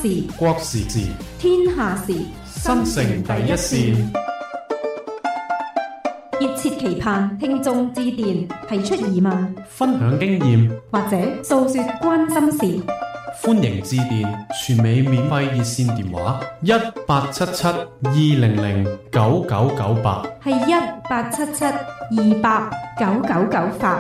事、 國時事、 天下事， 新城第一線。 熱切期盼聽眾致電提出疑問， 分享經驗， 或者訴說關心事。 歡迎致電全美免費熱線電話1877-200-9998， 係1877-200-9998。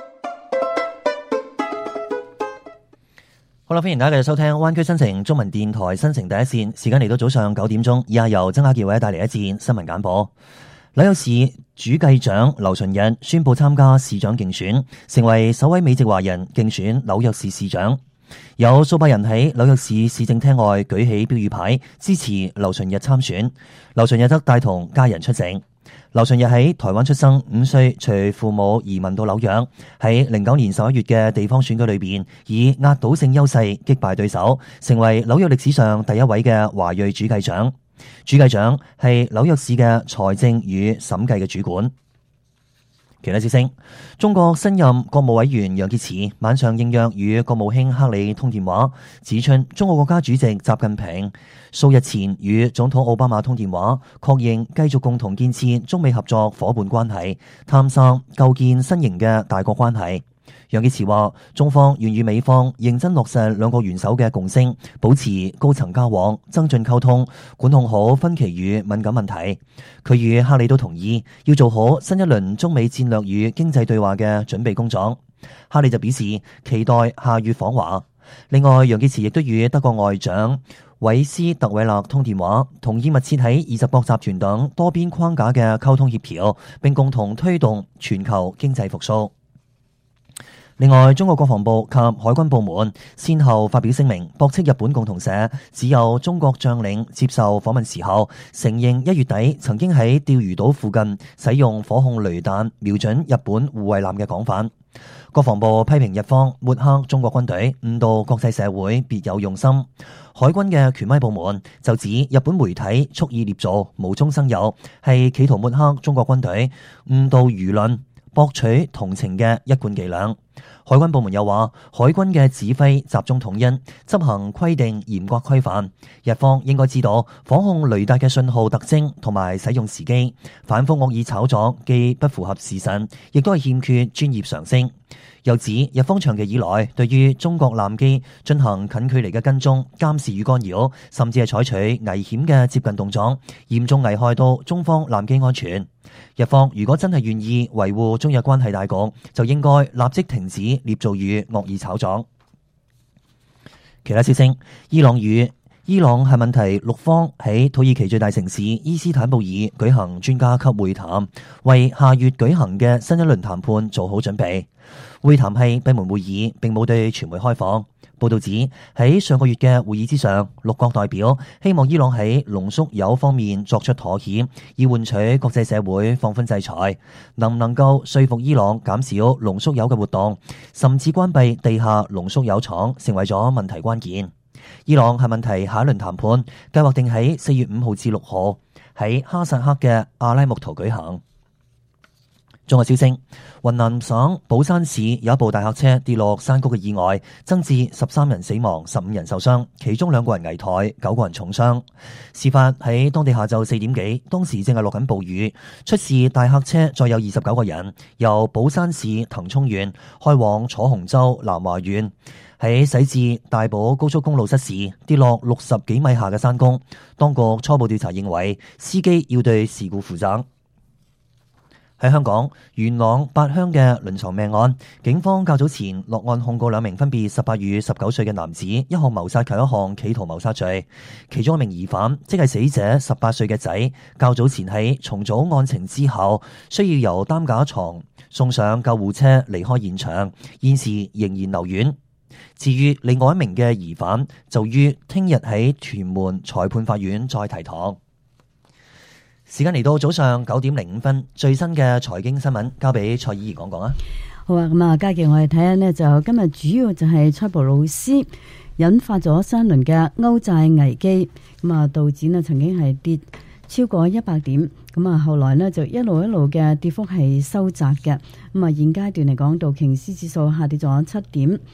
好啦，歡迎大家繼續收聽灣區新城中文電台新城第一線，時間嚟到早上9點鐘，以下由曾雅傑為大家帶嚟一節新聞簡報。紐約市主計長劉順日宣布參加市長競選，成為首位美籍華人競選紐約市市長。有數百人喺紐約市市政廳外舉起標語牌支持劉順日參選，劉順日則帶同家人出席。劉順日喺台灣出生，5歲隨父母移民到紐約，喺09年11月嘅地方選舉裏邊以壓倒性優勢擊敗對手，成為紐約歷史上第一位嘅華裔主計長。主計長係紐約市嘅財政與審計嘅主管。其他消息，中國新任國務委員楊潔篪晚上應約與國務卿克里通電話，指出中國國家主席習近平數日前與總統奧巴馬通電話，確認繼續共同建設中美合作夥伴關係，探索構建新型嘅大國關係。楊潔篪話，中方願與美方認真落實兩國元首嘅共識，保持高層交往，增進溝通，管控好分歧與敏感問題。佢與克里都同意要做好新一輪中美戰略與經濟對話嘅準備工作。克里就表示期待下月訪華。另外，楊潔篪亦都與德國外長韋斯特韋勒通電話，同意密切喺20國集團等多邊框架嘅溝通協調，並共同推動全球經濟復甦。另外，中國國防部及海軍部門先後發表聲明，駁斥日本共同社只有中國將領接受訪問時候承認1月底曾經喺釣魚島附近使用火控雷彈瞄準日本護衛艦嘅講法。國防部批評日方抹黑中國軍隊，誤導國際社會，別有用心。海軍嘅權威部門就指日本媒體蓄意捏造，無中生有，係企圖抹黑中國軍隊，誤導輿論，博取同情嘅一貫伎倆。海軍部門又話，海軍嘅指揮集中統一，執行規定嚴格規範。日方應該知道火控雷達嘅信號特徵同埋使用時機，反覆惡意炒作既不符合事實，亦都係欠缺專業常識。又指日方長期以來對於中國艦機進行近距離嘅跟蹤、監視與干擾，甚至係採取危險嘅接近動作，嚴重危害到中方艦機安全。日方如果真係願意維護中日關係大局，就應該立即停止捏造與惡意炒作。其他消息，伊朗核問題6方喺土耳其最大城市伊斯坦布爾舉行專家級會談，為下月舉行嘅新一輪談判做好準備。會談係閉門會議，並冇對傳媒開放。報道指喺上個月嘅會議之上，6國代表希望伊朗喺濃縮鈾方面作出妥協，以換取國際社會放寬制裁。能唔能夠說服伊朗減少濃縮鈾嘅活動，甚至關閉地下濃縮鈾廠，成為咗問題關鍵。伊朗核問題下一輪談判計劃定喺4月5號至6號喺哈薩克嘅阿拉木圖舉行。綜合消息，雲南省保山市有一部大客車跌落山谷嘅意外，增至13人死亡，15人受傷，其中2個人危殆，9個人重傷。事發喺當地下晝4點幾，當時正係落緊暴雨。出事大客車載有29個人，由保山市騰衝縣開往楚雄州南華縣，喺駛至大寶高速公路失事，跌落60幾米下嘅山谷。當局初步調查認為，司機要對事故負責。喺香港元朗八鄉嘅倫床命案，警方較早前落案控告2名分別18與19歲嘅男子一項謀殺及一項企圖謀殺罪。其中一名疑犯，即係死者18歲嘅仔，較早前喺重組案情之後，需要由擔架床送上救護車離開現場，現時仍然留院。至於另外一名嘅疑犯，就於聽日喺屯門裁判法院再提堂。時間嚟到早上9點05分，最新嘅財經新聞交俾蔡依怡講講啊。 好啊，咁啊，嘉傑，我哋睇下呢，就今日主要就係塞浦路斯引發咗3輪嘅歐債危機，咁啊，道指呢曾經係跌超過100點，咁啊，後來呢就一路嘅跌幅係收窄嘅，咁啊，現階段嚟講，道瓊斯指數下跌咗7點。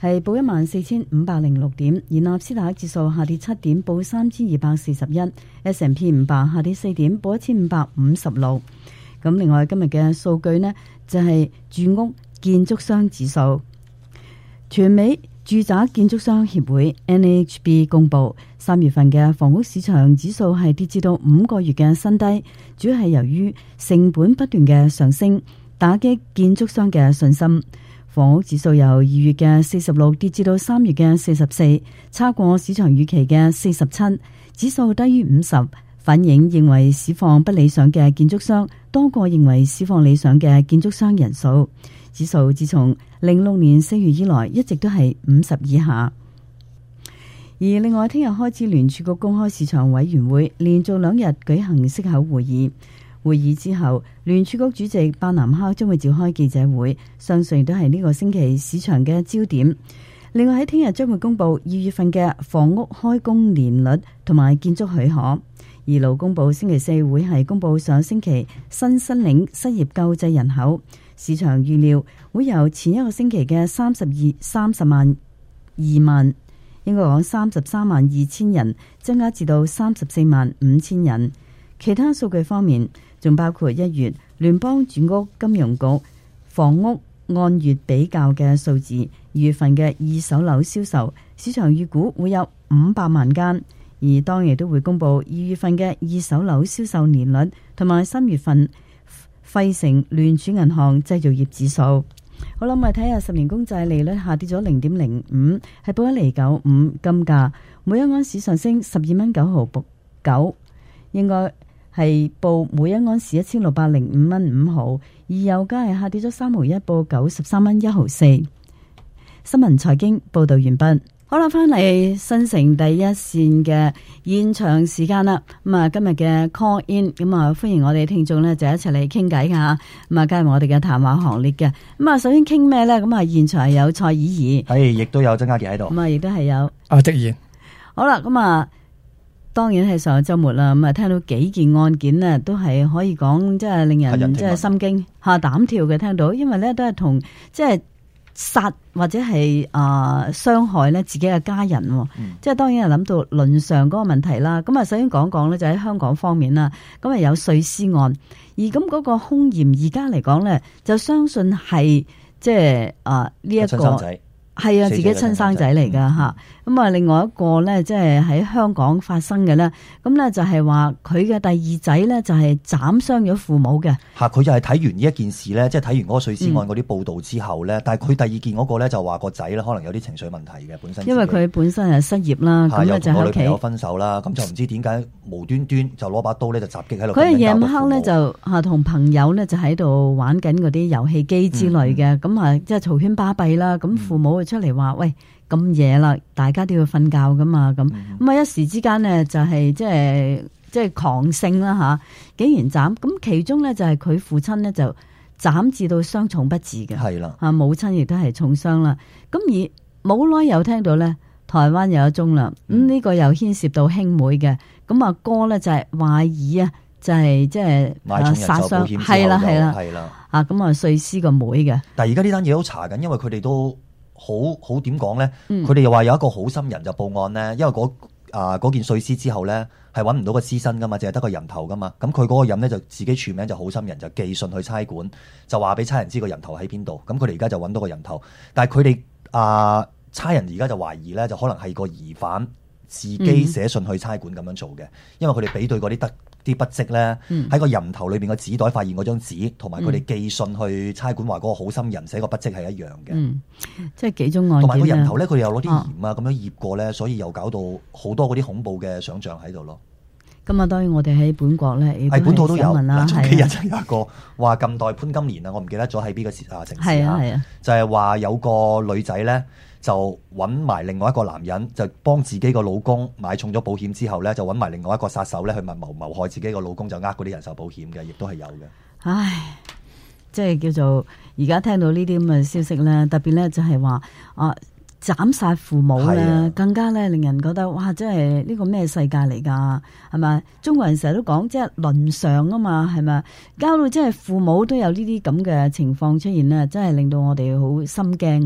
係報14,506點，而納斯達克指數下跌7點，報3,241。S&P 500下跌4點，報1,556。咁另外今日嘅數據呢，就係住屋建築商指數。全美住宅建築商協會 NAHB 公佈3月份嘅房屋市場指數係跌至到5個月嘅新低，主要係由於成本不斷嘅上升，打擊建築商嘅信心。房屋指數由2月嘅46跌至到3月嘅44，差過市場預期嘅47，指數低於50，反映認為市況不理想嘅建築商多過認為市況理想嘅建築商人數。指數自從06年4月以來一直都係50以下。而另外聽日開始，聯儲局公開市場委員會連續2日舉行息口會議。會議之後，聯儲局主席伯南克將會召開記者會，相信都係呢個星期市場嘅焦點。另外喺聽日將會公布2月份嘅房屋開工年率同埋建築許可，而勞工部星期4會係公布上星期新申領失業救濟人口，市場預料會由前一個星期嘅33萬應該講33萬2千人增加至到34萬5千人。其他數據方面，仲包括1月聯邦住屋金融局房屋按月比較嘅數字，2月份嘅二手樓銷售，市場預估會有500萬間，而當日都會公布2月份嘅二手樓銷售年率同埋3月份費城聯儲銀行製造業指數。好啦，我哋睇下10年公債利率下跌咗0.05，係報1.95。金價每一盎司上升12蚊9毫9，應該係報每一盎司1605蚊5毫，而油價係下跌咗3毫1，報93蚊1毫4。新聞財經報道完畢。好啦，翻嚟新城第一線嘅現場時間啦。咁啊，今日嘅 call in， 咁啊，歡迎我哋聽眾呢就一齊嚟傾偈噶。咁啊，加入我哋嘅談話行列嘅。咁啊，首先傾咩呢？咁啊，現場係有蔡以儀， 係亦都有曾家傑喺度。 咁啊，亦都係有直言。 好啦，咁啊，當然係上個周末啦。咁啊，聽到幾件案件呢，都係可以講，即係令人即係心驚吓膽跳嘅。聽到，因為呢都係同即係殺或者係傷害咧自己嘅家人，即係當然係諗到倫常嗰個問題啦。咁啊，首先講講咧就喺香港方面啦，咁啊有碎屍案，而咁嗰個兇嫌而家嚟講咧，就相信係即係呢一個係啊自己親生仔嚟噶吓。咁啊，另外一個咧即係喺香港發生嘅咧，咁咧就係話佢嘅第二仔咧就係斬傷咗父母嘅。吓，佢就係睇完呢一件事咧，即係睇完嗰個碎屍案嗰啲報道之後咧，但係佢第二件嗰個咧就話個仔咧可能有啲情緒問題嘅本身。因為佢本身係失業啦，咁咧就喺屋企。又同個女朋友分手啦，咁就唔知點解無端端就攞把刀咧就襲擊喺度。佢係夜晚黑咧就同朋友咧就喺度玩緊嗰啲遊戲機之類嘅，咁啊即係嘈喧巴閉啦。咁父母就出嚟話喂，咁夜啦，大家都要瞓覺噶嘛，咁啊一時之間呢，就係即係狂勝啦吓，竟然斬，咁其中呢，就係佢父親呢，就斬至到傷重不治嘅，係啦，母親亦都係重傷啦。咁而冇耐又聽到呢，台灣有一宗啦，呢個又牽涉到兄妹嘅，咁啊哥呢，就係懷疑啊，就係即係殺傷，係啦咁啊碎屍個妹嘅。但係而家呢單嘢都查緊，因為佢哋都。好點講咧？佢哋又話有一個好心人就報案咧，因為嗰件碎屍之後咧係揾唔到個屍身噶嘛，淨係得個人頭噶嘛。咁佢嗰個人咧就自己署名就好心人，就寄信去差館，就話俾差人知個人頭喺邊度。咁佢哋而家就揾到個人頭，但係佢哋差人而家就懷疑咧，就可能係個疑犯自己寫信去差館咁樣做嘅，因為佢哋比對嗰啲筆跡咧，喺個人頭裏邊個紙袋發現嗰張紙，同埋佢哋寄信去差館話嗰個好心人寫個筆跡係一樣嘅。即係幾種案件。同埋個人頭咧，佢哋又攞啲鹽啊咁樣醃過咧，所以又搞到好多嗰啲恐怖嘅想像喺度咯。咁啊，當然我哋喺本國咧，係本土都有啦。早幾日就有一個話近代潘金蓮啊，我唔記得咗喺邊個城市啊，就係話有個女仔咧。就揾埋另外一個男人，就幫自己個老公買重咗保險之後咧，就揾埋另外一個殺手咧去謀害自己個老公，就嗰啲人壽保險嘅，亦都係有嘅。唉，即係叫做而家聽到呢啲咁嘅消息咧，特別咧就係話斬殺父母咧，更加咧令人覺得哇！即係呢個咩世界嚟㗎？係咪？中國人成日都講即係倫常啊嘛，係咪？搞到即係父母都有呢啲咁嘅情況出現咧，真係令到我哋好心驚啊！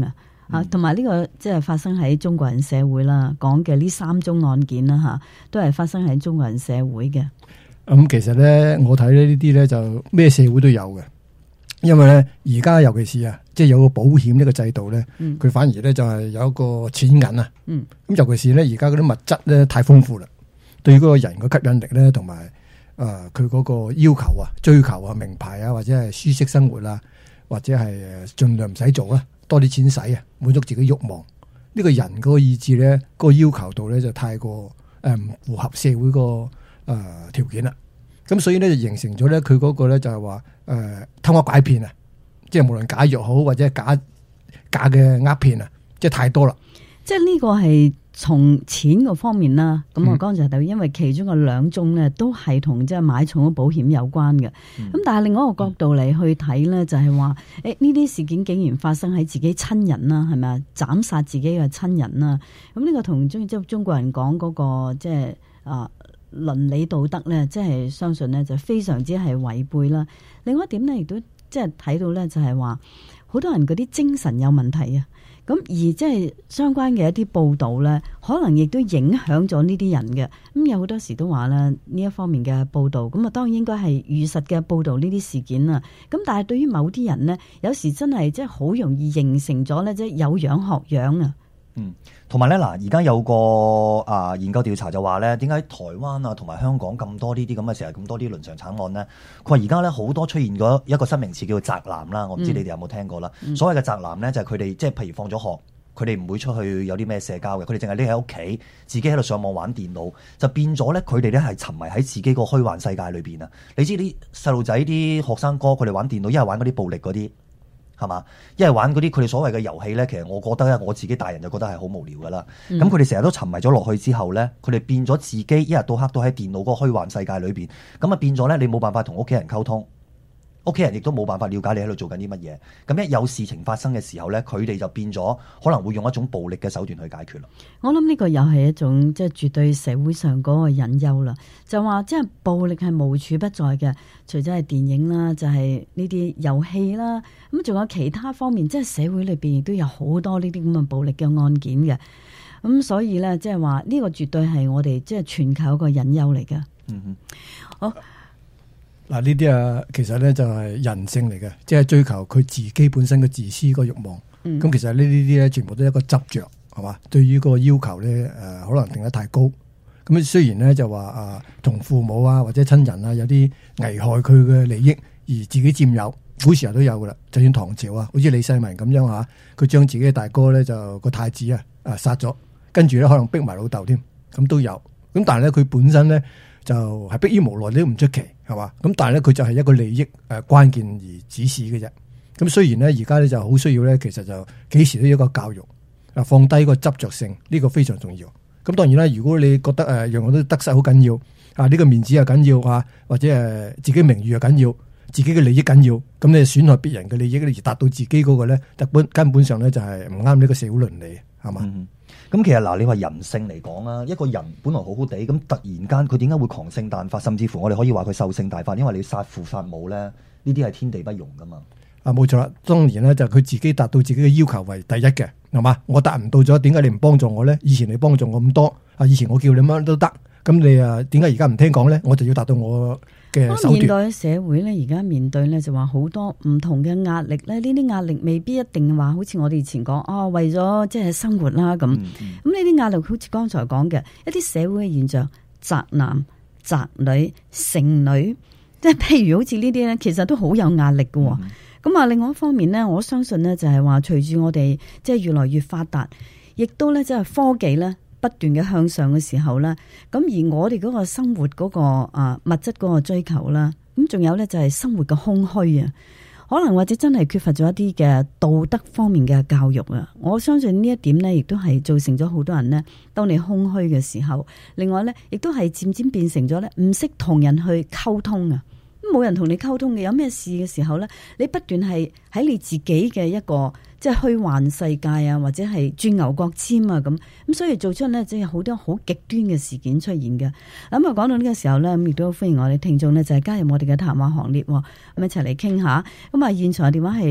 同埋呢個即係發生喺中國人社會啦，講嘅呢3宗案件啦嚇，都係發生喺中國人社會嘅。 其實咧，我睇呢啲咧就咩社會都有嘅，因為咧而家尤其是啊，即係有個保險呢個制度咧，佢反而咧就係有一個錢銀啊。咁尤其是咧而家嗰啲物質咧太豐富啦，對於嗰個人嘅吸引力咧，同埋佢嗰個要求啊、追求啊、名牌啊，或者係舒適生活啊，或者係盡量唔使做啦，多啲錢使啊，滿足自己慾望。呢個人嗰個意志咧，嗰個要求度咧就太過唔符合社會個條件啦。咁所以咧就形成咗咧佢嗰個咧就係話偷呃拐騙啊，即係無論假藥好或者假嘅呃騙啊，即係太多啦。 即係呢個係從錢個方面啦。咁我剛才就因為其中嘅2宗咧都係同即係買重保險有關嘅。咁但係另外一個角度嚟去睇咧，就係話呢啲事件竟然發生喺自己親人啦，係咪啊？斬殺自己嘅親人啦。咁呢個同中國人講嗰個即係倫理道德咧，即係相信咧就非常之係違背啦。另外一點咧，亦都即係睇到咧，就係話好多人嗰啲精神有問題啊。咁而即係相關嘅一啲報道咧，可能亦都影響咗呢啲人嘅。咁有好多時都話咧，呢一方面嘅報道，咁啊當然應該係如實嘅報道呢啲事件啊。咁但係對於某啲人咧，有時真係即係好容易形成咗咧，即係有樣學樣啊。 同埋咧嗱，而家有個研究調查就話咧，點解台灣啊同埋香港咁多呢啲咁嘅成日咁多啲倫常慘案呢？佢話而家咧好多出現咗一個新名詞叫做宅男啦，我唔知你哋有冇聽過啦。所謂嘅宅男咧就係佢哋即係譬如放咗學，佢哋唔會出去有啲咩社交嘅，佢哋淨係匿喺屋企，自己喺度上網玩電腦，就變咗咧佢哋咧係沉迷喺自己個虛幻世界裏邊啊！你知啲細路仔啲學生哥佢哋玩電腦，一係玩嗰啲暴力嗰啲。係嘛？一係玩嗰啲佢哋所謂嘅遊戲咧，其實我覺得咧，我自己大人就覺得係好無聊噶啦。咁佢哋成日都沉迷咗落去之後咧，佢哋變咗自己一日到黑都喺電腦嗰個虛幻世界裏邊，咁啊變咗咧，你冇辦法同屋企人溝通，屋企人亦都冇辦法了解你喺度做緊啲乜嘢。咁一有事情發生嘅時候咧，佢哋就變咗可能會用一種暴力嘅手段去解決啦。 我諗呢個又係一種即係絕對社會上嗰個隱憂啦。就話即係暴力係無處不在嘅，除咗係電影啦，就係呢啲遊戲啦，咁仲有其他方面，即係社會裏邊亦都有好多呢啲咁嘅暴力嘅案件嘅。咁所以咧，即係話呢個絕對係我哋即係全球一個隱憂嚟嘅。好。 嗱，呢啲其實咧就係人性嚟嘅，即係追求佢自己本身嘅自私個慾望。咁其實呢啲咧全部都係一個執着，係嘛？對於個要求咧可能定得太高。咁雖然咧就話同父母啊或者親人啊有啲危害佢嘅利益而自己佔有，古時候都有噶啦。就算唐朝啊，好似李世民咁樣嚇，佢將自己嘅大哥咧就個太子殺咗，跟住咧可能逼埋老豆添，咁都有。咁但係咧佢本身咧就係迫於無奈，你都唔出奇。係嘛？咁但係咧，佢就係一個利益關鍵而指使嘅啫。咁雖然咧，而家咧就好需要咧，其實就幾時都有一個教育放低個執着性，呢個非常重要。咁當然啦，如果你覺得樣樣都得失好緊要呢個面子又緊要或者自己名譽又緊要，自己嘅利益緊要，咁你損害別人嘅利益而達到自己嗰個咧，根本上咧就係唔啱呢個社會倫理，係嘛？ 咁其實嗱，你話人性嚟講啦，一個人本來好好地，咁突然間佢點解會狂性大發，甚至乎我哋可以話佢獸性大發，因為你殺父殺母咧，呢啲係天地不容噶嘛。 冇錯啦，當然咧就佢自己達到自己嘅要求為第一嘅，係嘛？我達唔到咗，點解你唔幫助我咧？以前你幫助我咁多，以前我叫你乜都得，咁你點解而家唔聽講咧？我就要達到我嘅手段。現代社會咧，而家面對咧就話好多唔同嘅壓力咧，呢啲壓力未必一定話好似我哋以前講為咗即係生活啦咁。咁呢啲壓力好似剛才講嘅一啲社會嘅現象，宅男、宅女、剩女，即係譬如好似呢啲咧，其實都好有壓力嘅。咁另外一方面咧，我相信咧就係話隨住我哋即係越來越發達，亦都咧即係科技咧不斷嘅向上嘅時候咧，咁而我哋嗰個生活嗰個物質嗰個追求啦，咁仲有咧就係生活嘅空虛啊，可能或者真係缺乏咗一啲嘅道德方面嘅教育啊。我相信呢一點咧，亦都係造成咗好多人呢，當你空虛嘅時候，另外咧亦都係漸漸變成咗咧唔識同人去溝通啊。冇人同你溝通嘅，有咩事嘅時候咧，你不斷係喺你自己嘅一個即係虛幻世界啊，或者係鑽牛角尖啊咁，所以做出咧即係好多好極端嘅事件出現嘅。咁講到呢個時候咧，咁亦都歡迎我哋聽眾咧就係加入我哋嘅談話行列，咁一齊嚟傾下。咁現場嘅電話係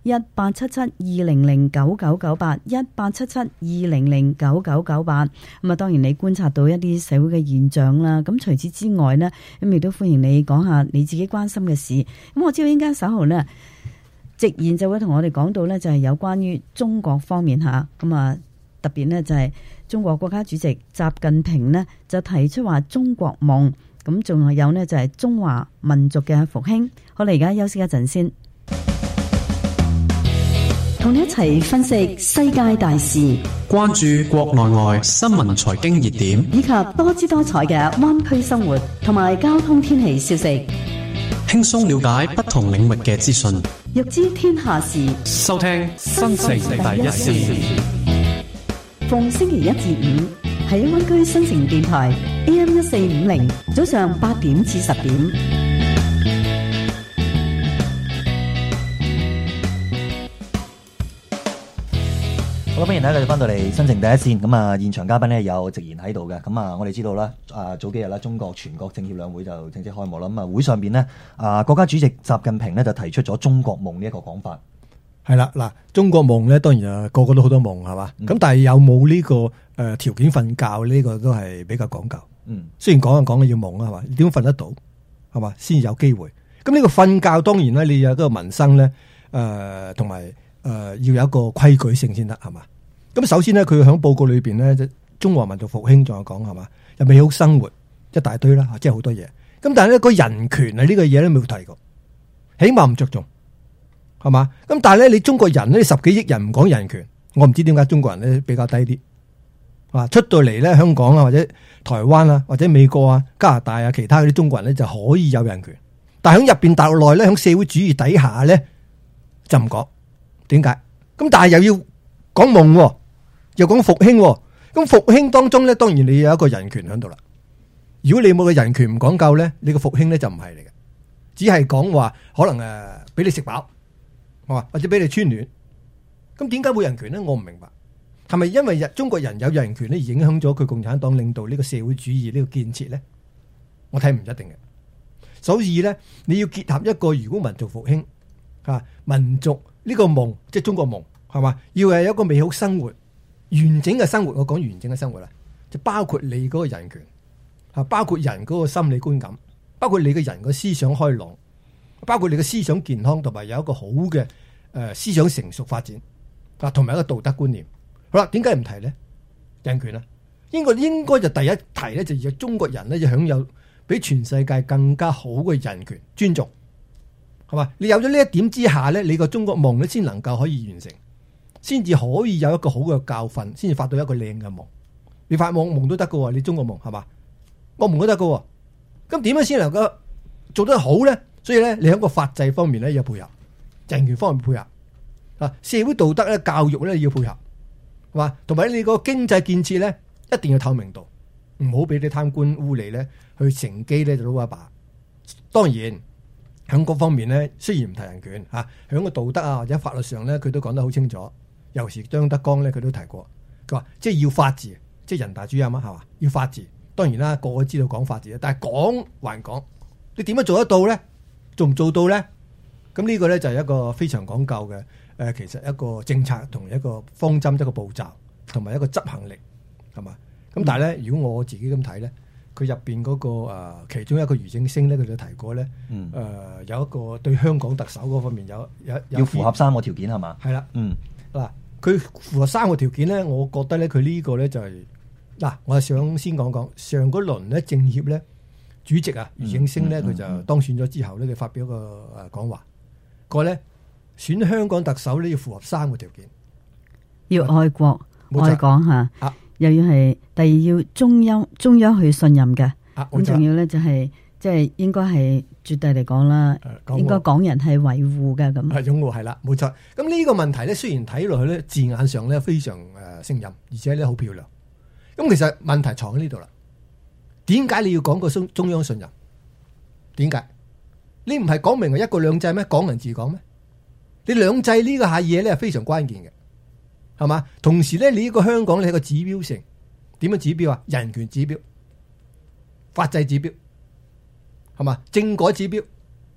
187720099981，187720099998。咁啊，當然你觀察到一啲社會嘅現象啦。咁除此之外呢，咁亦都歡迎你講下你自己關心嘅事。咁我知道應該稍後呢，直言就會同我哋講到呢，就係有關於中國方面吓。咁啊，特別呢，就係中國國家主席習近平呢，就提出話中國夢。咁仲有呢，就係中華民族嘅復興。好啦，而家休息一陣先， 同你一齊分析世界大事， 關注國內外新聞財經熱點， 以及多姿多彩嘅灣區生活同埋交通天氣消息， 輕鬆了解不同領域嘅資訊， 欲知天下事， 收聽新城第一線。 逢星期一至五喺灣區新城電台 AM1450，早上8點至10點。 好啦，歡迎大家繼續翻到嚟新城第一線。咁啊，現場嘉賓呢有直言喺度嘅。咁啊，我哋知道啦，早幾日啦，中國全國政協兩會就正式開幕啦。咁啊，會上邊呢，國家主席習近平呢就提出咗中國夢呢一個講法。 係啦，嗱，中國夢咧，當然個個都好多夢係嘛，咁但係有冇呢個條件瞓覺呢個都係比較講究。雖然講嘅要夢啦，係嘛，點樣瞓得到係嘛，先有機會。咁呢個瞓覺當然咧，你有嗰個民生咧，同埋要有一個規矩性先得係嘛。咁首先咧，佢喺報告裏邊咧，中華民族復興仲有講係嘛，有美好生活一大堆啦，即係好多嘢。咁但係咧，個人權啊呢個嘢咧冇提過，起碼唔着重。係嘛？咁但係咧，你中國人咧10幾億人唔講人權，我唔知點解中國人咧比較低啲。出到嚟咧，香港啊，或者台灣啊，或者美國啊、加拿大啊，其他嗰啲中國人咧就可以有人權。但係喺入邊大陸內咧，喺社會主義底下咧就唔講。點解？咁但係又要講夢，又講復興。咁復興當中咧，當然你有一個人權喺度啦。如果你冇個人權唔講究咧，你個復興咧就唔係嚟嘅，只係講話可能俾你食飽。或者俾你穿暖，咁點解會人權呢？我唔明白，係咪因為中國人有人權咧而影響咗佢共產黨領導呢個社會主義呢個建設呢？我睇唔一定嘅。所以呢，你要結合一個如果民族復興民族呢個夢，即係中國夢，係嘛？要係有一個美好生活、完整嘅生活。我講完整嘅生活啦，就包括你嗰個人權，包括人嗰個心理觀感，包括你嘅人個思想開朗，包括你嘅思想健康，同埋有一個好嘅思想成熟發展，同埋一個道德觀念。好啦，點解唔提呢？人權啊，應該就第一提咧，就係中國人咧就享有比全世界更加好嘅人權尊重，係嘛？你有咗呢一點之下咧，你個中國夢咧先能夠可以完成，先至可以有一個好嘅教訓，先至發到一個靚嘅夢。你發夢都得噶，你中國夢係嘛？惡夢都得噶，咁點樣先能夠做得好咧？所以咧，你喺個法制方面咧要配合，人權方面配合，社會道德咧、教育咧要配合，係嘛？同埋你個經濟建設咧一定要透明度，唔好俾啲貪官污吏咧去乘機咧就撈一把。當然喺嗰方面咧，雖然唔提人權喺個道德啊或者法律上咧，佢都講得好清楚。尤其張德江咧，佢都提過，佢話即係要法治，即係人大主任啊，係嘛？要法治。當然啦，個個知道講法治，但係講還講，你點樣做得到咧？做唔做到咧？咁呢個咧就係一個非常講究嘅其實一個政策同一個方針，一個步驟同埋一個執行力，係嘛？咁但係咧，如果我自己咁睇咧，佢入邊嗰個其中一個俞正聲咧，佢就提過咧，有一個對香港特首嗰方面有要符合3個條件係嘛？ 係啦，嗱，佢符合3個條件咧，我覺得咧佢呢個咧就係嗱，我係想先講講上嗰輪咧政協咧。主席俞正聲咧，佢就當選咗之後咧，佢發表個講話，個咧選香港特首咧要符合3個條件， 要愛國愛港吓，又要係第二要中央去信任嘅，咁仲要咧就係即係應該係絕對嚟講啦，應該港人係維護嘅咁， 係擁護係啦，冇錯。咁呢個問題咧，雖然睇落去咧字眼上咧非常勝任，而且咧好漂亮，咁其實問題藏喺呢度啦。點解你要講個中央信任？點解？你唔係講明係一國兩制咩？港人治港咩？你兩制呢個下嘢咧係非常關鍵嘅，係嘛？同時咧，你呢個香港你係個指標性，點樣指標啊？人權指標、法制指標，係嘛？政改指標，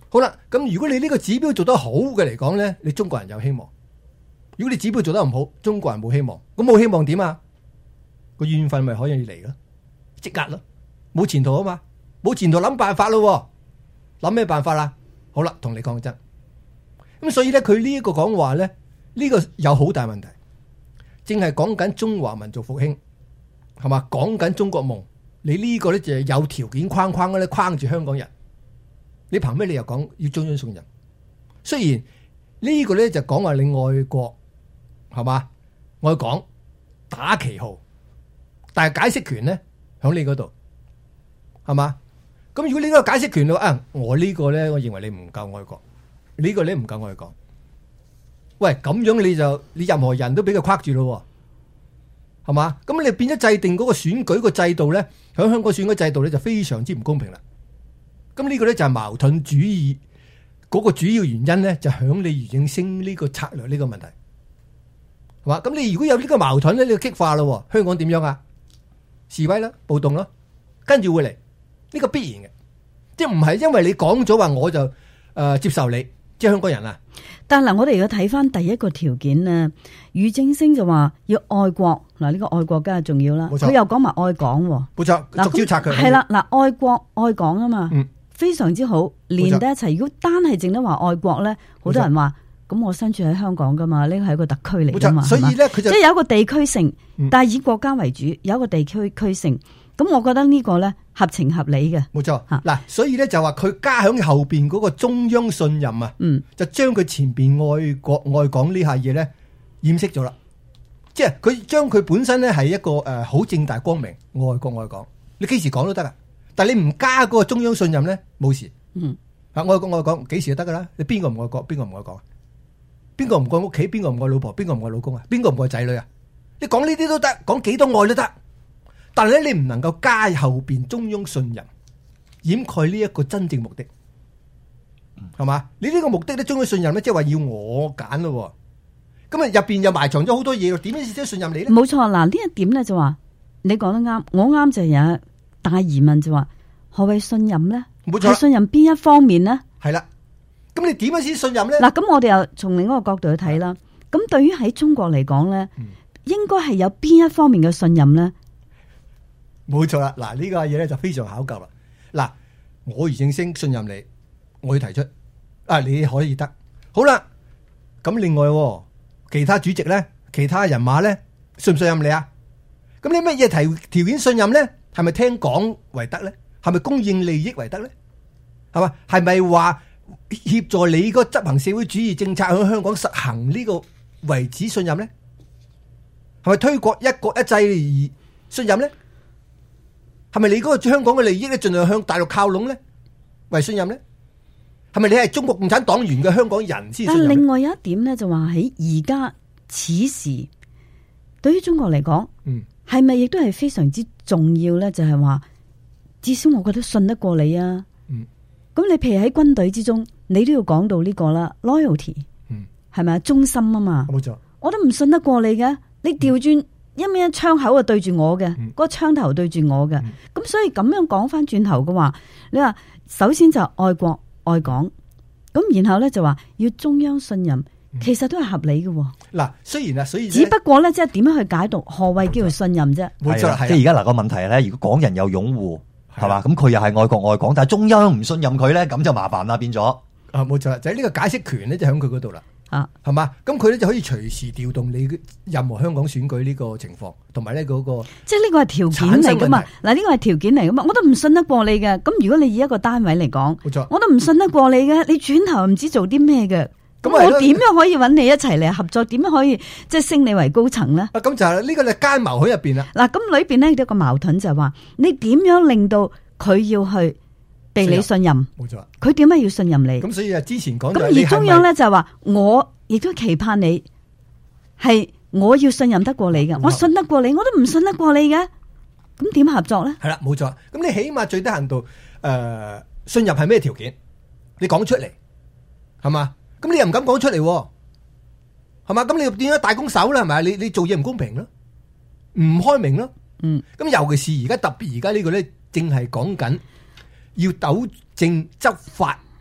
好啦，咁如果你呢個指標做得好嘅嚟講咧，你中國人有希望。如果你指標做得唔好，中國人冇希望。咁冇希望點啊？個怨憤咪可以嚟咯，積壓咯，冇前途啊嘛，冇前途諗辦法咯，諗咩辦法啦？好啦，同你抗爭。咁所以咧，佢呢一個講話咧，呢個有好大問題，正係講緊中華民族復興，係嘛？講緊中國夢。你呢個咧就係有條件框咧框住香港人。你憑咩理由講要中央信任？雖然呢個咧就講話你愛國，係嘛？愛港打旗號，但係解釋權咧響你嗰度，係嘛？咁如果你呢個解釋權啊，我呢個咧，我認為你唔夠愛國，呢個你唔夠愛港。喂，咁樣你任何人都俾佢框住咯，係嘛？咁你變咗制定嗰個選舉個制度咧，響香港選舉制度咧就非常之唔公平啦。咁呢個咧就係矛盾主義嗰個主要原因咧，就響你俞正聲呢個策略呢個問題，係嘛？咁你如果有呢個矛盾咧，你就激化咯。香港點樣啊？示威啦，暴動啦，跟住會嚟，呢個必然嘅，即係唔係因為你講咗話我就接受你，即係香港人啊。 但係嗱，我哋要睇翻第一個條件咧，俞正聲就話要愛國，嗱呢個愛國梗係重要啦。佢又講埋愛港， 冇錯，逐招拆佢係啦。嗱，愛國愛港啊嘛。非常之好，連得一齊。如果單係淨得話愛國咧，好多人話咁我身處喺香港噶嘛，呢個係一個特區嚟噶嘛， 所以咧佢就即係有一個地區性，但係以國家為主，有一個地區性。咁我覺得呢個咧合情合理嘅。 冇錯，嗱，所以咧就話佢加響後邊嗰個中央信任啊，就將佢前邊愛國愛港呢下嘢咧掩飾咗啦。即係佢將佢本身咧係一個好正大光明愛國愛港，你幾時講都得噶。但係你唔加嗰個中央信任咧，冇事。愛國愛港幾時都得噶啦。你邊個唔愛國，邊個唔愛港啊？邊個唔愛屋企，邊個唔愛老婆，邊個唔愛老公啊？邊個唔愛仔女啊？你講呢啲都得，講幾多愛都得。但係咧，你唔能夠加後邊中央信任，掩蓋呢一個真正目的，係嘛？你呢個目的咧，中央信任咧，即係話要我揀咯。咁啊，入邊又埋藏咗好多嘢，點樣先信任你咧？ 冇錯，嗱呢一點咧就話你講得啱，我啱就有大疑問就話何謂信任咧？ 冇錯， 係信任邊一方面咧？ 係啦，咁你點樣先信任咧？ 嗱，咁我哋又從另一個角度去睇啦。咁對於喺中國嚟講咧，應該係有邊一方面嘅信任咧？ 冇錯啦，嗱呢個嘢咧就非常考究啦。嗱，我俞正聲信任你，我要提出你可以得。好啦，咁另外其他主席咧、其他人馬咧，信唔信任你啊？咁你乜嘢條件信任咧？係咪聽講為得咧？係咪供應利益為得咧？係嘛？係咪話協助你個執行社會主義政策喺香港實行呢個為止信任咧？係咪推廣一國一制而信任咧？係咪你嗰個香港嘅利益咧，盡量向大陸靠攏咧，為信任咧？係咪你係中國共產黨員嘅香港人先信任？ 但另外有一點咧，就話喺而家此時，對於中國嚟講，係咪亦都係非常之重要咧？就係話，至少我覺得信得過你啊。咁你譬如喺軍隊之中，你都要講到呢個啦 ，loyalty，係咪啊？忠心啊嘛。 冇錯， 我都唔信得過你嘅，你調轉。一面槍口啊對住我嘅，嗰個槍頭對住我嘅，咁所以咁樣講翻轉頭嘅話，你話首先就愛國愛港，咁然後咧就話要中央信任，其實都係合理嘅。 嗱，雖然啊，所以只不過咧，即係點樣去解讀何謂叫做信任啫？ 冇錯， 即係而家嗱個問題咧，如果港人有擁護，係嘛，咁佢又係愛國愛港，但係中央唔信任佢咧，咁就麻煩啦，變咗。 冇錯，就係呢個解釋權咧，就喺佢嗰度啦。係嘛？咁佢咧就可以隨時調動你任何香港選舉呢個情況，同埋咧嗰個即係呢個係條件嚟噶嘛？嗱，呢個係條件嚟噶嘛？我都唔信得過你嘅。咁如果你以一個單位嚟講， 冇錯， 我都唔信得過你嘅。你轉頭唔知做啲咩嘅，咁我點樣可以揾你一齊嚟合作？點樣可以即係升你為高層咧？ 咁就係呢個咧奸謀喺入邊啦。 嗱，咁裏邊咧有一個矛盾就係話，你點樣令到佢要去被你信任？ 冇錯， 佢點解要信任你？ 咁所以啊，之前講咁而中央咧就係話我。亦都期盼你係我要信任得過你嘅，我信得過你，我都唔信得過你嘅，咁點合作咧？係啦，冇錯。咁你起碼最低限度信任係咩條件？你講出嚟係嘛？咁你又唔敢講出嚟，係嘛？咁你又變咗大攻手啦，係咪？你做嘢唔公平咯，唔開明咯。咁尤其是而家特別而家呢個咧，正係講緊要糾正執法。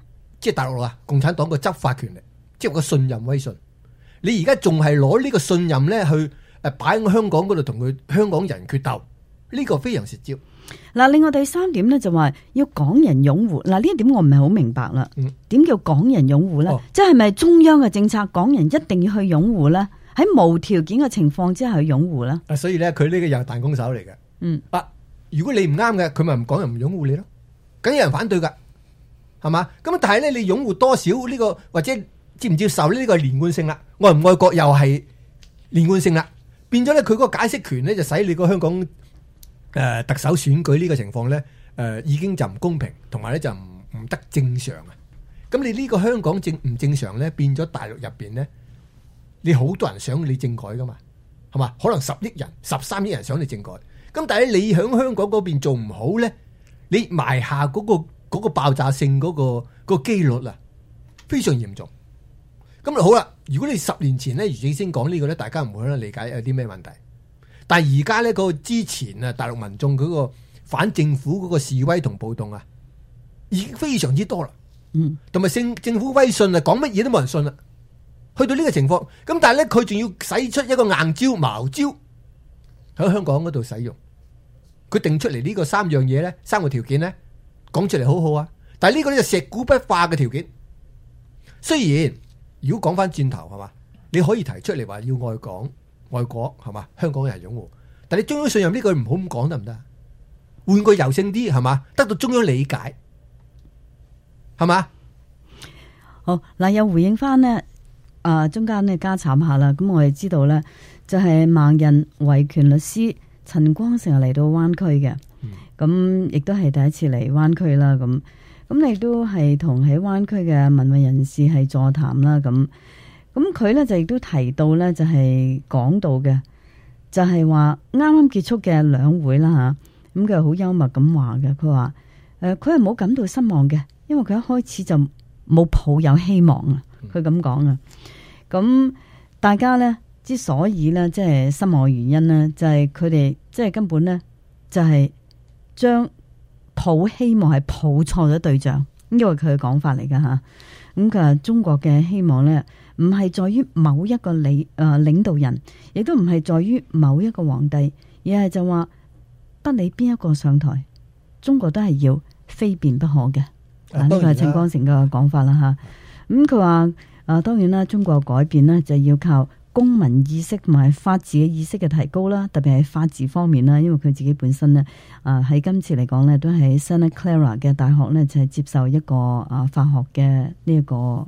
即係大陸啊，共產黨個執法權力，即係個信任威信。你而家仲係攞呢個信任咧去擺喺香港嗰度同佢香港人決鬥，呢個非常實招。 嗱，另外第三點咧就話要港人擁護。嗱，呢一點我唔係好明白啦。點叫港人擁護咧？即係咪中央嘅政策，港人一定要去擁護咧？喺無條件嘅情況之下去擁護咧？ 所以咧，佢呢個又係彈弓手嚟嘅。如果你唔啱嘅，佢咪唔講人唔擁護你咯，梗有人反對噶，係嘛？咁但係咧，你擁護多少呢個或者接唔接受呢個連貫性啦？愛唔愛國又係連貫性啦，變咗咧佢個解釋權咧就使你個香港特首選舉呢個情況咧已經就唔公平，同埋咧就唔得正常啊！咁你呢個香港唔正常咧，變咗大陸入邊咧，你好多人想你政改噶嘛，係嘛？可能10億人、13億人想你政改。咁但係你喺香港嗰邊做唔好咧，你埋下嗰個爆炸性嗰個機率啊，非常嚴重。咁好啦，如果你10年前咧，余正先講呢個咧，大家唔會可能理解有啲咩問題。但係而家咧嗰個之前啊，大陸民眾嗰個反政府嗰個示威同暴動啊，已經非常之多啦。同埋政府威信啊，講乜嘢都冇人信啦。去到呢個情況，咁但係咧佢仲要使出一個硬招茅招喺香港嗰度使用。佢定出嚟呢個3樣嘢咧，3個條件咧，講出嚟好好啊。但係呢個咧就石古不化嘅條件。雖然如果講翻轉頭係嘛，你可以提出嚟話要愛港愛國係嘛，香港人擁護，但係你中央信任呢句唔好咁講得唔得？換句柔性啲係嘛，得到中央理解係嘛？ 好嗱，又回應翻呢，中間呢加慘下啦。咁我哋知道咧，就係盲人維權律師陳光誠嚟到灣區嘅，咁亦都係第一次嚟灣區啦。咁你都係同喺灣區嘅民運人士係座談啦。咁佢咧就亦都提到咧，就係講到嘅，就係話啱啱結束嘅兩會啦吓。咁佢好幽默咁話嘅，佢話佢係冇感到失望嘅，因為佢一開始就冇抱有希望啊。佢咁講啊。咁大家咧之所以咧即係失望嘅原因咧，就係佢哋即係根本咧就係將抱希望係抱錯咗對象，因為佢嘅講法嚟噶吓。咁佢話中國嘅希望咧唔係在於某一個領導人，亦都唔係在於某一個皇帝，而係就話不理邊一個上台，中國都係要非變不可嘅。呢個係陳光誠嘅講法啦吓。咁佢話當然啦，中國改變呢就要靠公民意識同埋法治嘅意識嘅提高啦，特別係法治方面啦，因為佢自己本身呢喺今次嚟講呢都喺 Santa Clara 嘅大學呢就係接受一個法學嘅呢個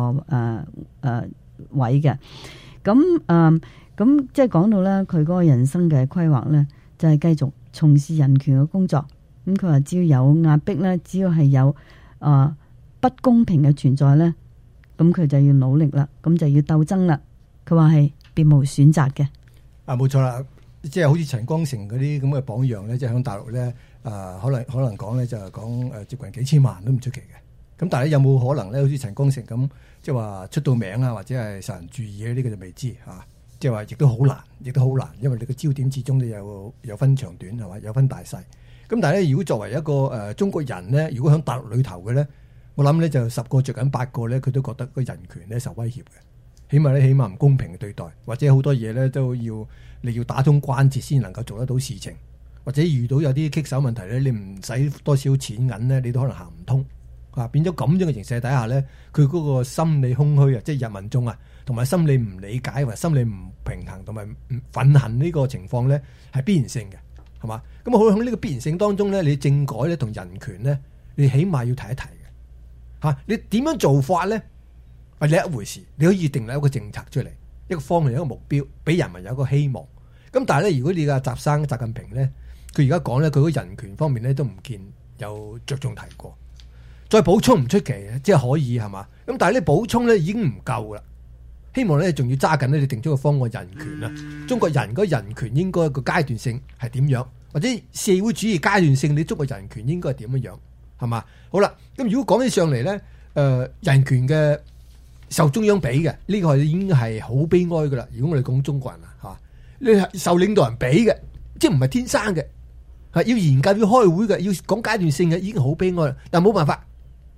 位嘅。咁即係講到呢，佢嗰個人生嘅規劃呢，就係繼續從事人權嘅工作。咁佢話只要有壓迫呢，只要係有不公平嘅存在呢，咁佢就要努力啦，咁就要鬥爭啦。佢話係別無選擇嘅。 冇錯啦，即係好似陳光誠嗰啲咁嘅榜樣咧，即係喺大陸咧，可能講咧就係講接近幾千萬都唔出奇嘅。咁但係有冇可能咧，好似陳光誠咁，即係話出到名啊，或者係受人注意咧？呢個就未知嚇。即係話亦都好難，因為你個焦點始終你有分長短係嘛，有分大細。咁但係咧，如果作為一個中國人咧，如果喺大陸裏頭嘅咧，我諗咧就10個着緊8個咧，佢都覺得個人權咧受威脅嘅。起碼唔公平嘅對待，或者好多嘢咧都你要打通關節先能夠做得到事情，或者遇到有啲棘手問題咧，你唔使多少錢銀咧，你都可能行唔通啊！變咗咁樣嘅形勢底下咧，佢嗰個心理空虛啊，即係人民眾啊，同埋心理唔理解或者心理唔平衡同埋憤恨呢個情況咧，係必然性嘅，係嘛？咁好喺呢個必然性當中咧，你政改咧同人權咧，你起碼要提一提嘅嚇，你點樣做法咧？係另一回事，你可以定立一個政策出嚟，一個方向，一個目標，俾人民有一個希望。咁但係咧，如果你嘅習近平咧，佢而家講咧，佢嗰人權方面咧都唔見有着重提過。再補充唔出奇，即係可以係嘛？咁但係咧補充咧已經唔夠啦。希望咧仲要揸緊咧，你定咗個方案人權啊！中國人嗰人權應該個階段性係點樣？或者社會主義階段性，你中國人權應該係點樣？係嘛？好啦，咁如果講起上嚟咧，人權嘅。受中央俾嘅呢個已經係好悲哀噶啦。如果我哋講中國人啊嚇，你係受領導人俾嘅，即係唔係天生嘅，係要研究要開會嘅，要講階段性嘅，已經好悲哀啦。但係冇辦法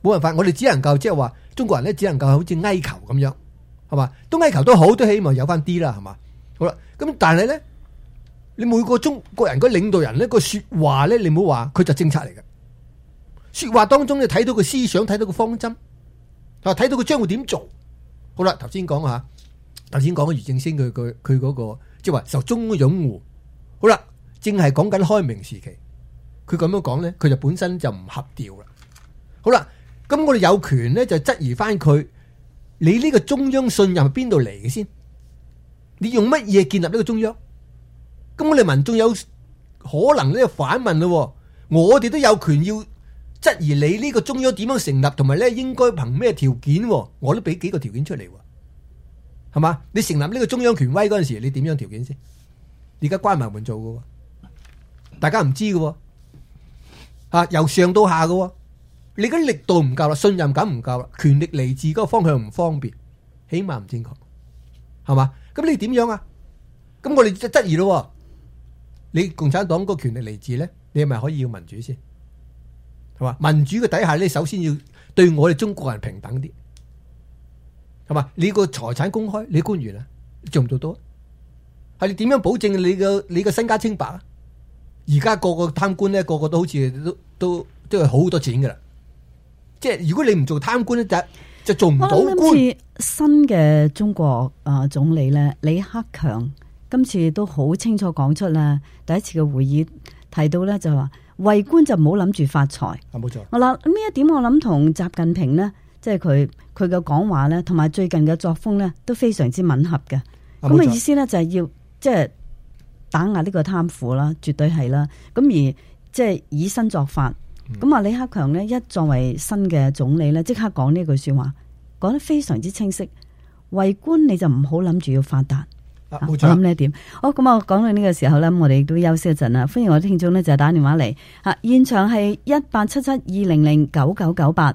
冇辦法，我哋只能夠即係話中國人咧，只能夠好似哀求咁樣，係嘛？都哀求都好，都希望有翻啲啦，係嘛？好啦，咁但係咧，你每個中國人個領導人咧個說話咧，你唔好話佢就政策嚟嘅，說話當中你睇到個思想，睇到個方針，睇到佢將會點做。好啦，頭先講下，頭先講嘅俞正聲佢嗰個即係話受中央擁護。好啦，正係講緊開明時期，佢咁樣講咧，佢就本身就唔合調啦。好啦，咁我哋有權咧就質疑翻佢，你呢個中央信任係邊度嚟嘅先？你用乜嘢建立呢個中央？咁我哋民眾有可能咧反問咯，我哋都有權要質疑你呢個中央點樣成立，同埋咧應該憑咩條件？我都俾幾個條件出嚟，係嘛？你成立呢個中央權威嗰陣時，你點樣條件先？而家關埋門做嘅，大家唔知嘅，由上到下嘅，你嗰啲力度唔夠啦，信任感唔夠啦，權力嚟自嗰個方向唔方便，起碼唔正確，係嘛？咁你點樣啊？咁我哋就質疑咯，你共產黨個權力嚟自咧，你係咪可以要民主先？係嘛？民主嘅底下咧，首先要對我哋中國人平等啲，係嘛？你個財產公開，你官員啊，做唔做到？係你點樣保證你嘅身家清白啊？而家個個貪官咧，個個都好似都係好多錢噶啦。即係如果你唔做貪官咧，就做唔到官。 今次新嘅中國總理咧，李克強今次都好清楚講出啦。第一次嘅會議提到咧，就話為官就唔好諗住發財。啊， 冇錯。 我諗呢一點，我諗同習近平呢，即係佢嘅講話咧，同埋最近嘅作風咧，都非常之吻合嘅。咁嘅意思咧，就係要即係打壓呢個貪腐啦，絕對係啦。咁而即係以身作法。咁啊，李克強呢，一作為新嘅總理咧，即刻講呢句說話，講得非常之清晰。為官你就唔好諗住要發達。 冇錯。 我諗呢一點。好，咁我講到呢個時候咧，我哋都休息一陣啦。歡迎我哋聽眾咧就打電話嚟。現場係1877-200-9998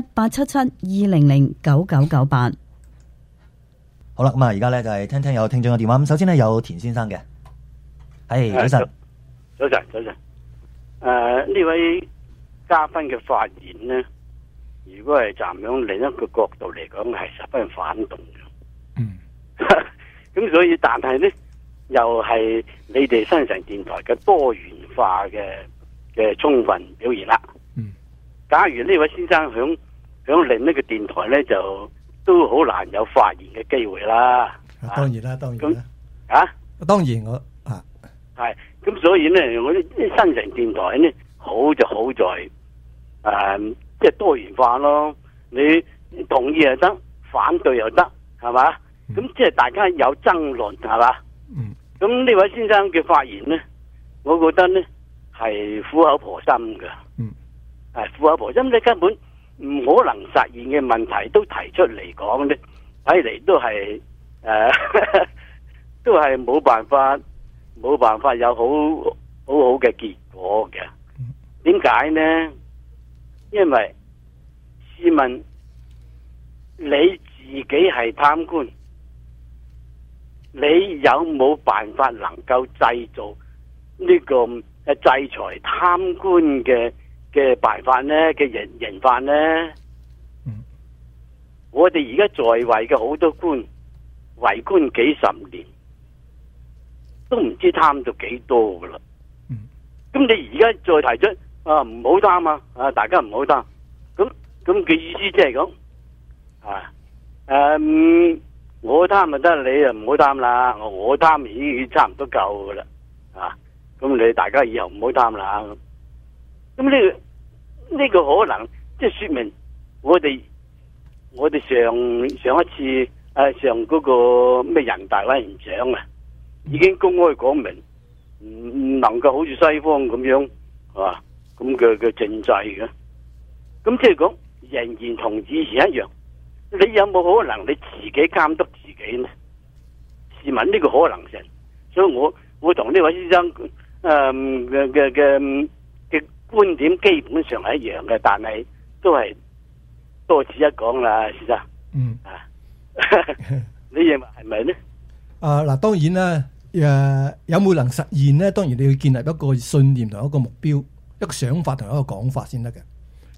1877-200-9998。 好啦，咁啊，而家咧就係聽聽有聽眾嘅電話。咁首先呢，有田先生嘅，係早晨， 早晨。呢位嘉賓嘅發言呢，如果係站喺另一個角度嚟講，係十分反動嘅。咁所以，但係呢，又係你哋新城電台嘅多元化嘅充分表現啦。假如呢位先生響另一個電台呢，就都好難有發言嘅機會啦。 當然啦。當然我係咁，所以呢，我啲新城電台呢，好就好在即係多元化咯。你同意又得，反對又得，係嘛？咁即係大家有爭論，係嘛？咁呢位先生嘅發言呢，我覺得呢係苦口婆心嘅。係苦口婆心，你根本唔可能實現嘅問題都提出嚟講呢，睇嚟都係都係冇辦法有好嘅結果嘅。點解呢？因為試問你自己係貪官，你有冇辦法能夠製造呢個制裁貪官嘅辦法呢？嘅刑法呢？我哋而家在位嘅好多官為官幾十年，都唔知貪到幾多噶啦。咁你而家再提出唔好貪啊，大家唔好貪，咁嘅意思即係講我貪咪得，你就唔好貪啦。我貪已經差唔多夠噶啦，咁你大家以後唔好貪啦。咁呢個可能即係說明我哋上一次上嗰個咩人大委員長已經公開講明唔能夠好似西方咁樣咁嘅政制嘅。咁即係講仍然同以前一樣。你有冇可能你自己監督自己呢？試問呢個可能性，所以我同呢位先生嘅觀點基本上係一樣嘅，但係都係多此一講啦，先生。你認為係咪呢？ 嗱，當然啦，有冇能實現呢？當然你要建立一個信念同一個目標，一個想法同一個講法先得嘅。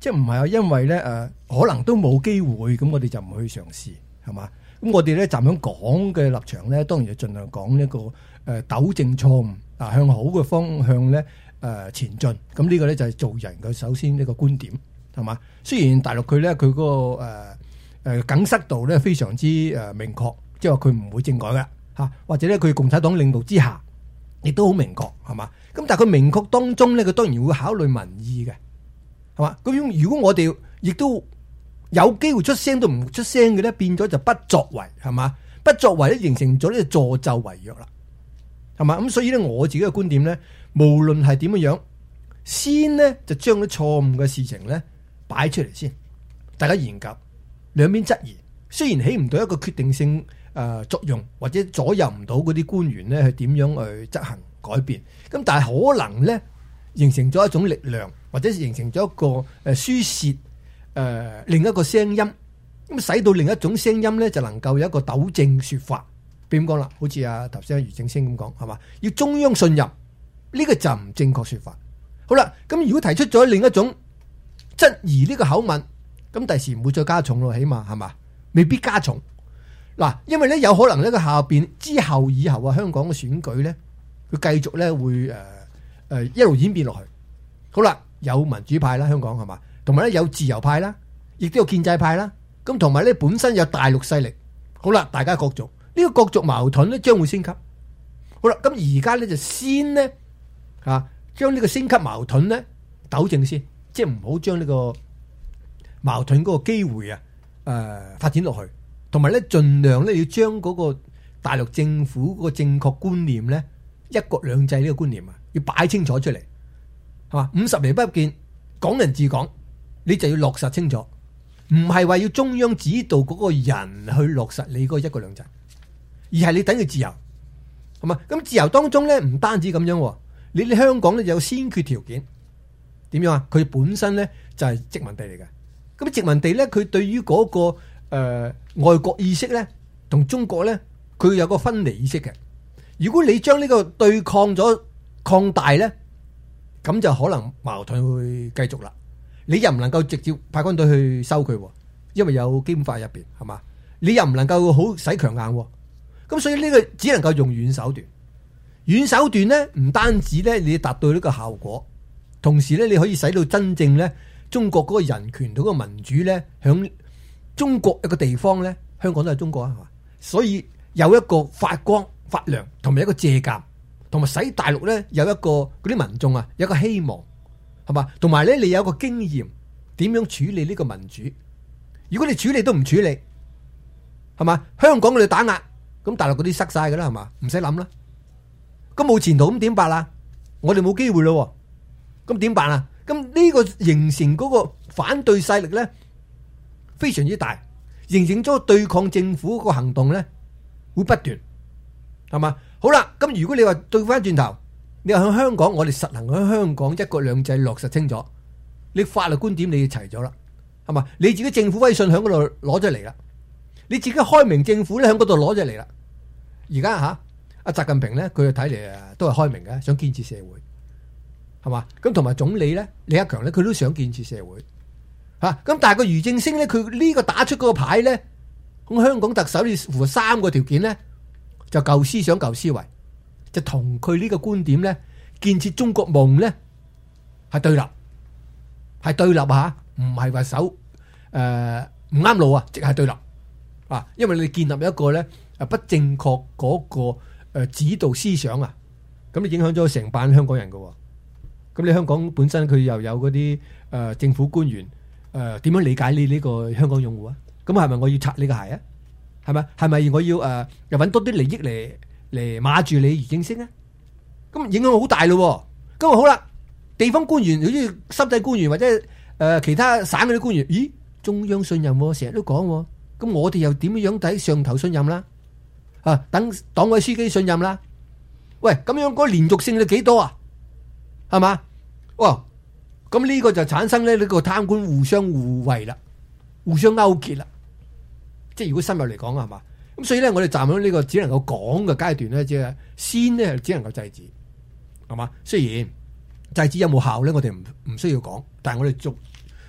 即係唔係話因為咧可能都冇機會，咁我哋就唔去嘗試，係嘛？咁我哋咧站喺講嘅立場咧，當然就盡量講呢個糾正錯誤啊，向好嘅方向咧前進。咁呢個咧就係做人嘅首先呢個觀點，係嘛？雖然大陸佢咧佢嗰個梗塞度咧非常之明確，即係話佢唔會政改㗎嚇，或者咧佢共產黨領導之下，亦都好明確，係嘛？咁但係佢明確當中咧，佢當然會考慮民意嘅，係嘛？咁如果我哋亦都有機會出聲都唔出聲嘅咧，變咗就不作為，係嘛？不作為咧形成咗呢個助紂為虐啦，係嘛？咁所以咧我自己嘅觀點咧，無論係點樣，先呢就將啲錯誤嘅事情咧擺出嚟先，大家研究兩邊質疑，雖然起唔到一個決定性作用，或者左右唔到嗰啲官員咧去點樣去執行改變，咁但係可能咧形成咗一種力量，或者形成咗一個輸泄另一個聲音，咁使到另一種聲音咧就能夠有一個糾正說法。點講啦？好似頭先俞正聲咁講，係嘛？要中央信任呢個就唔正確說法。好啦，咁如果提出咗另一種質疑呢個口吻，咁第時唔會再加重咯，起碼係嘛？未必加重嗱，因為咧有可能呢個下邊之後以後香港嘅選舉咧，佢繼續咧會一路演變落去。好啦，有民主派啦，香港係嘛？同埋咧有自由派啦，亦都有建制派啦。咁同埋咧本身有大陸勢力。好啦，大家角逐呢個角逐矛盾咧將會升級。好啦，咁而家咧就先呢將呢個升級矛盾咧糾正先，即係唔好將呢個矛盾嗰個機會發展落去。同埋咧盡量咧要將嗰個大陸政府嗰個正確觀念咧，一國兩制呢個觀念要擺清楚出嚟，係嘛？50年不變，港人治港，你就要落實清楚，唔係話要中央指導嗰個人去落實你嗰個一國兩制，而係你等佢自由，係嘛？咁自由當中咧唔單止咁樣，你香港咧有先決條件，點樣啊？佢本身咧就係殖民地嚟嘅，咁殖民地咧佢對於嗰個外國意識咧同中國咧佢有個分離意識嘅。如果你將呢個對抗咗擴大咧，咁就可能矛盾會繼續啦。你又唔能夠直接派軍隊去收佢，因為有基本法入邊，係嘛？你又唔能夠好使強硬，咁所以呢個只能夠用軟手段。軟手段咧唔單止咧你達到呢個效果，同時咧你可以使到真正咧中國嗰個人權同嗰個民主咧響中國一個地方咧，香港都係中國啊，係嘛？所以有一個發光發亮，同埋一個借鑒，同埋使大陸咧有一個嗰啲民眾有一個希望，係嘛？同埋咧你有一個經驗點樣處理呢個民主。如果你處理都唔處理，係嘛？香港我哋打壓，咁大陸嗰啲塞晒噶啦，係嘛？唔使諗啦。咁冇前途咁點辦啊？我哋冇機會咯，咁點辦啊？咁呢個形成嗰個反對勢力咧非常之大，形成咗對抗政府個行動咧會不斷，係嘛？好啦，咁如果你話對翻轉頭，你話喺香港，我哋實行喺香港一國兩制落實清楚，你法律觀點你要齊咗啦，係嘛？你自己政府威信喺嗰度攞咗嚟啦，你自己開明政府咧喺嗰度攞咗嚟啦。而家阿習近平咧，佢睇嚟都係開明嘅，想建設社會，係嘛？咁同埋總理咧李克強咧，佢都想建設社會。咁但係個俞正聲咧，佢呢個打出嗰個牌咧，咁香港特首要符合3個條件咧，就舊思想舊思維，就同佢呢個觀點咧，建設中國夢咧係對立，係對立唔係話守唔啱路即係對立因為你建立一個咧不正確嗰個指導思想咁你影響咗成班香港人噶，咁你香港本身佢又有嗰啲政府官員。點樣理解你呢個香港用戶啊？咁係咪我要擦呢個鞋啊？係咪？係咪我要又揾多啲利益嚟馬住你俞正聲啊？咁影響好大咯。咁好啦，地方官員好似深圳官員或者其他省嗰啲官員，咦？中央信任成日都講，咁我哋又點樣睇上頭信任啦？等黨委書記信任啦。喂，咁樣嗰個連續性係幾多啊？係嘛？哇！咁呢個就產生咧呢個貪官互相互惠啦，互相勾結啦。即係如果深入嚟講係嘛，咁所以咧我哋站喺呢個只能夠講嘅階段咧，即係先咧只能夠制止，係嘛？雖然制止有冇效咧，我哋唔需要講，但係我哋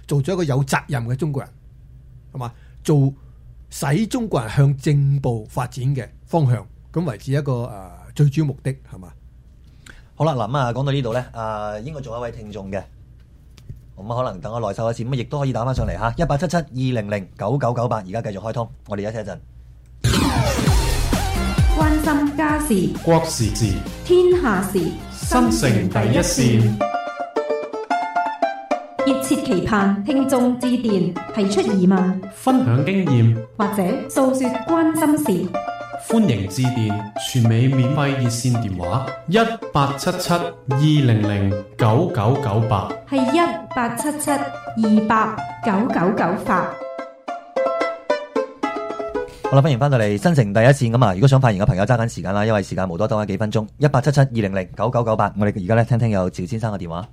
做咗一個有責任嘅中國人，係嘛？做使中國人向正步發展嘅方向，咁為之一個最主要目的，係嘛？ 好啦，嗱咁啊，講到呢度咧，應該仲有一位聽眾嘅，咁可能等我耐收一次，咁亦都可以打翻上嚟嚇，1877-200-9998，而家繼續開通，我哋一陣。 關心家事、 國時事、 天下事， 新城第一線。 熱切期盼聽眾致電，提出疑問， 分享經驗， 或者訴說關心事。 歡迎致電全美免費熱線電話1877-200-9998， 係1877-200-9998。 好啦，歡迎翻到嚟新城第一線咁啊！如果想發言嘅朋友揸緊時間啦，因為時間無多，等翻幾分鐘。1877-200-9998，我哋而家咧聽聽有趙先生嘅電話。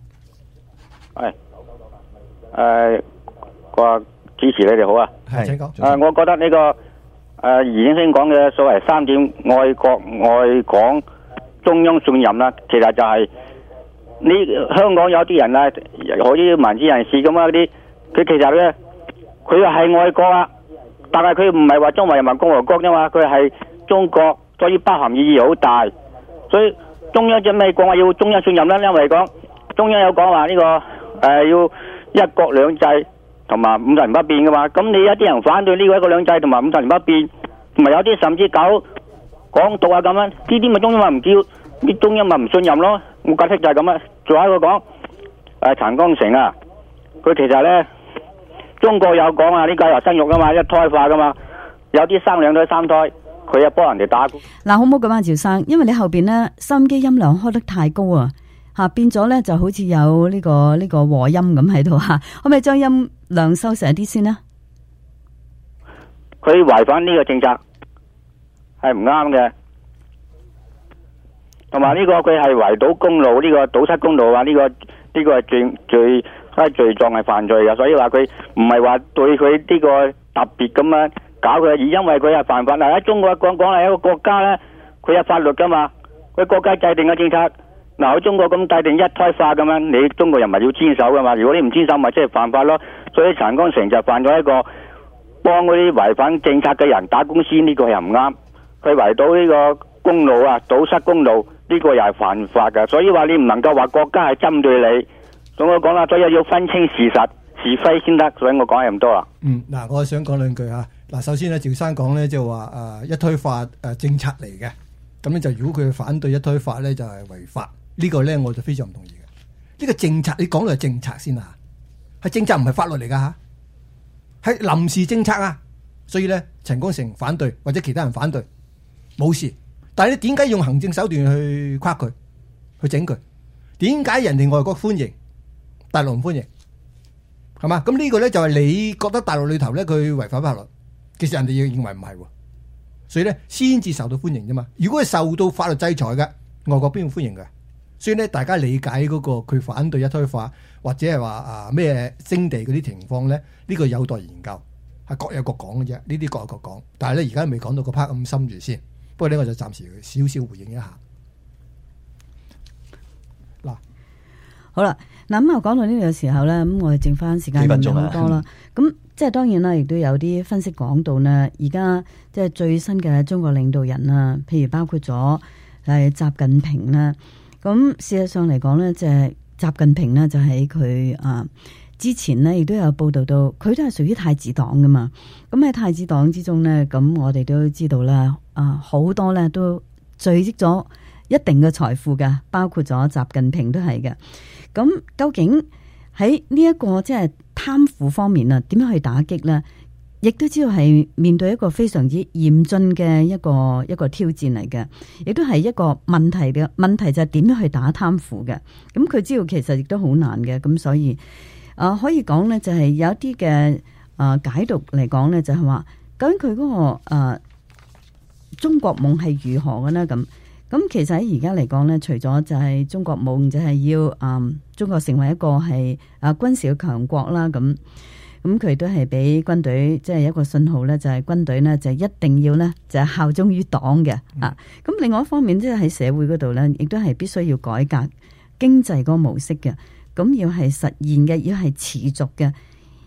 個主持你哋好啊。 係，請講。 我覺得呢個余先生講嘅所謂3點愛國愛港中央信任啦，其實就係香港有啲人啊，好似民主人士咁啊啲，佢其實咧佢係愛國啊，但係佢唔係話中華人民共和國啫嘛，佢係中國，所以包含意義好大。所以中央做咩講話要中央信任咧？因為講中央有講話呢個要一國兩制同埋五十年不變噶嘛，咁你有啲人反對呢個一國兩制同埋五十年不變，同埋有啲甚至搞港獨啊咁樣，呢啲咪中央咪唔叫，啲中央咪唔信任咯。我解釋就係咁啊。仲有一個講陳光誠啊，佢其實咧中國有講啊，呢個又生育噶嘛，一胎化噶嘛，有啲生2胎3胎，佢又幫人哋打。 嗱，好唔好咁啊，趙生？因為你後邊咧收音機音量開得太高啊。變咗咧就好似有呢個和音咁喺度吓，可唔可以將音量收細啲先呢？ 佢違反呢個政策係唔啱嘅，同埋呢個佢係圍堵公路，呢個堵塞公路啊，呢個係罪狀係犯罪嘅，所以話佢唔係話對佢呢個特別咁樣搞佢，而因為佢係犯法。嗱，喺中國講係一個國家咧，佢有法律噶嘛，佢國家制定嘅政策。嗱，喺中國咁制定一胎化咁樣，你中國人民要堅守噶嘛？如果你唔堅守，咪即係犯法咯。所以陳光誠就犯咗一個幫嗰啲違反政策嘅人打官司，呢個又唔啱。佢圍堵呢個公路啊，堵塞公路，呢個又係犯法噶。所以話你唔能夠話國家係針對你。咁我講啦，所以要分清事實是非先得。所以我講係咁多啦。 嗱，我想講兩句嚇。嗱，首先咧，趙生講咧就話一胎化政策嚟嘅，咁咧就如果佢反對一胎化咧就係違法。呢個咧我就非常唔同意嘅。呢個政策你講到係政策先啊，係政策唔係法律嚟噶嚇，係臨時政策啊。所以咧，陳光誠反對或者其他人反對冇事，但係你點解用行政手段去框佢，去整佢？點解人哋外國歡迎，大陸唔歡迎？係嘛？咁呢個咧就係你覺得大陸裏頭咧佢違反法律，其實人哋亦認為唔係喎，所以咧先至受到歡迎啫嘛。如果係受到法律制裁嘅，外國邊會歡迎嘅？所以咧，大家理解嗰個佢反對一胎化或者係話咩徵地嗰啲情況咧，呢個有待研究，係各有各講嘅啫。呢啲各有各講，但係咧而家未講到個 part 咁深住先。不過呢，我就暫時少少回應一下。嗱， 好啦，嗱咁啊，講到呢個時候咧，咁我哋剩翻時間唔係好多啦。咁即係當然啦，亦都有啲分析講到呢，而家即係最新嘅中國領導人啊，譬如包括咗習近平啦。咁事實上嚟講呢，即係習近平呢，就喺佢之前呢，亦都有報道到，佢都係屬於太子黨噶嘛。咁喺太子黨之中呢，咁我哋都知道啦，好多呢都聚積咗一定嘅財富噶，包括咗習近平都係嘅。咁究竟喺呢一個即係貪腐方面啊，點樣去打擊呢？亦都知道係面對一個非常之嚴峻嘅一個挑戰嚟嘅，亦都係一個問題嘅問題，就係點樣去打貪腐嘅。咁佢知道其實亦都好難嘅，咁所以可以講呢，就係有一啲嘅解讀嚟講呢，就係話究竟佢嗰個中國夢係如何嘅呢？咁其實喺而家嚟講呢，除咗就係中國夢就係要中國成為一個係軍事嘅強國啦，咁佢都係俾軍隊即係一個信號咧，就係軍隊呢，就一定要呢，就係效忠於黨嘅啊。咁另外一方面，即係喺社會嗰度呢，亦都係必須要改革經濟嗰個模式嘅。咁要係實現嘅，要係持續嘅，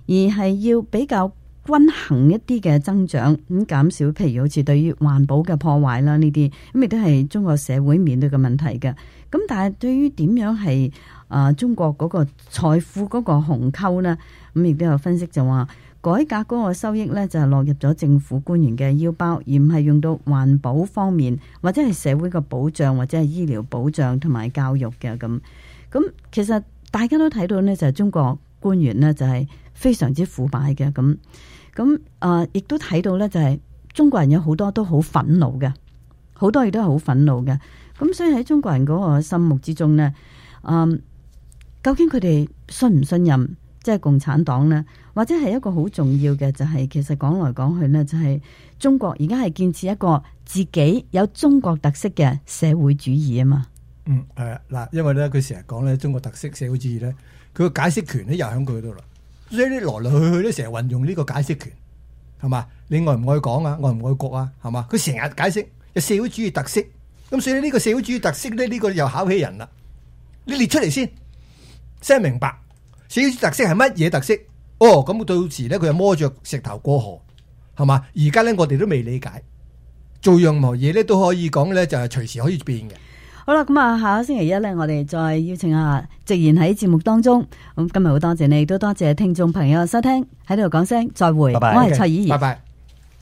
而係要比較均衡一啲嘅增長，咁減少譬如好似對於環保嘅破壞啦呢啲，咁亦都係中國社會面對嘅問題嘅。咁但係對於點樣係中國嗰個財富嗰個鴻溝呢，咁亦都有分析就話改革嗰個收益呢，就係落入咗政府官員嘅腰包，而唔係用到環保方面或者係社會嘅保障或者係醫療保障同埋教育嘅咁。咁其實大家都睇到呢，就係中國官員呢，就係非常之腐敗嘅咁。亦都睇到呢，就係中國人有好多都好憤怒嘅，好多亦都係好憤怒嘅。咁所以喺中國人嗰個心目之中呢，究竟佢哋信唔信任即係共產黨呢？或者係一個好重要嘅就係，其實講來講去呢，就係中國而家係建設一個自己有中國特色嘅社會主義啊嘛。 嗱，因為咧佢成日講咧中國特色社會主義咧，佢個解釋權咧又喺佢度啦。所以你來來去去咧成日運用呢個解釋權，係嘛？你愛唔愛港啊？愛唔愛國啊？係嘛？佢成日解釋有社會主義特色，咁所以呢個社會主義特色咧，呢個又考起人啦。你列出嚟先明白社會主義特色係乜嘢特色？咁到時咧佢又摸着石頭過河，係嘛？而家咧我哋都未理解，做任何嘢咧都可以講咧就係隨時可以變嘅。 好啦，咁下個星期一咧，我哋再邀請下直言喺節目當中。咁今日好多謝你，都多謝聽眾朋友收聽，喺度講聲再會。 拜拜。 我係蔡綺儀， 拜拜。